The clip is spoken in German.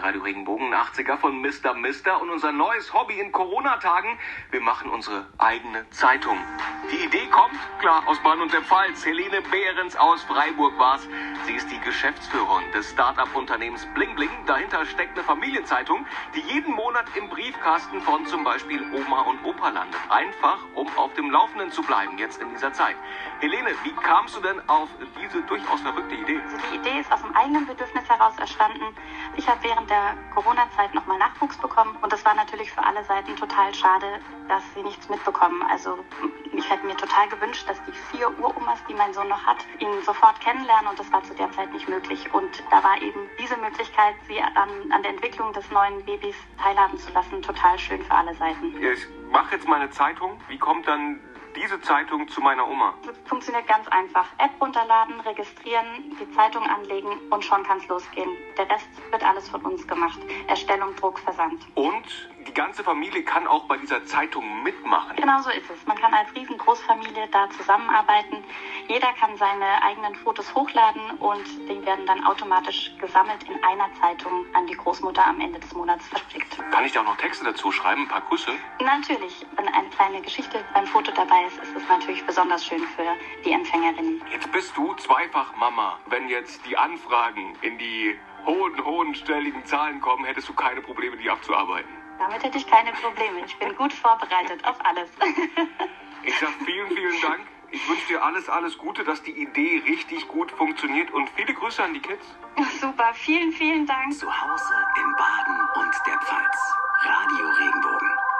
Radio Regenbogen, 80er von Mr. Mister und unser neues Hobby in Corona-Tagen. Wir machen unsere eigene Zeitung. Die Idee kommt, klar, aus Bahn und der Pfalz. Helene Behrens aus Freiburg war's. Sie ist die Geschäftsführerin des Start-up-Unternehmens Bling Bling. Dahinter steckt eine Familienzeitung, die jeden Monat im Briefkasten von zum Beispiel Oma und Opa landet. Einfach, um auf dem Laufenden zu bleiben, jetzt in dieser Zeit. Helene, wie kamst du denn auf diese durchaus verrückte Idee? Also die Idee ist aus dem eigenen Bedürfnis heraus entstanden. Ich habe während der Corona-Zeit nochmal Nachwuchs bekommen und das war natürlich für alle Seiten total schade, dass sie nichts mitbekommen. Also ich hätte mir total gewünscht, dass die 4 Uromas, die mein Sohn noch hat, ihn sofort kennenlernen und das war zu der Zeit nicht möglich. Und da war eben diese Möglichkeit, sie an der Entwicklung des neuen Babys teilhaben zu lassen, total schön für alle Seiten. Ich mache jetzt meine Zeitung. Wie kommt dann diese Zeitung zu meiner Oma? Das funktioniert ganz einfach. App runterladen, registrieren, die Zeitung anlegen und schon kann es losgehen. Der Rest wird alles von uns gemacht. Erstellung, Druck, Versand. Und die ganze Familie kann auch bei dieser Zeitung mitmachen. Genau so ist es. Man kann als Riesengroßfamilie da zusammenarbeiten. Jeder kann seine eigenen Fotos hochladen und die werden dann automatisch gesammelt in einer Zeitung an die Großmutter am Ende des Monats verschickt. Kann ich da auch noch Texte dazu schreiben, ein paar Küsse? Natürlich, wenn eine kleine Geschichte beim Foto dabei ist es natürlich besonders schön für die Empfängerinnen. Jetzt bist du zweifach Mama. Wenn jetzt die Anfragen in die hohen stelligen Zahlen kommen, hättest du keine Probleme, die abzuarbeiten. Damit hätte ich keine Probleme. Ich bin gut vorbereitet auf alles. Ich sag vielen Dank. Ich wünsche dir alles Gute, dass die Idee richtig gut funktioniert und viele Grüße an die Kids. Super, vielen Dank. Zu Hause in Baden und der Pfalz. Radio Regenbogen.